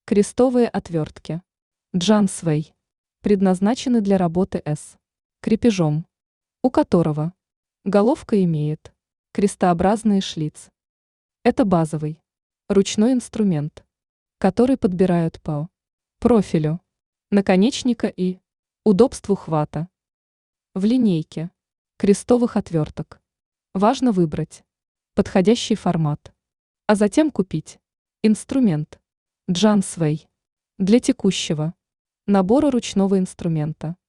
Крестовые отвертки. Джансвей. Предназначены для работы с крепежом, у которого головка имеет крестообразный шлиц. Это базовый ручной инструмент, который подбирают по профилю наконечника и удобству хвата. В линейке крестовых отверток важно выбрать подходящий формат, а затем купить инструмент Джансвей для текущего набора ручного инструмента.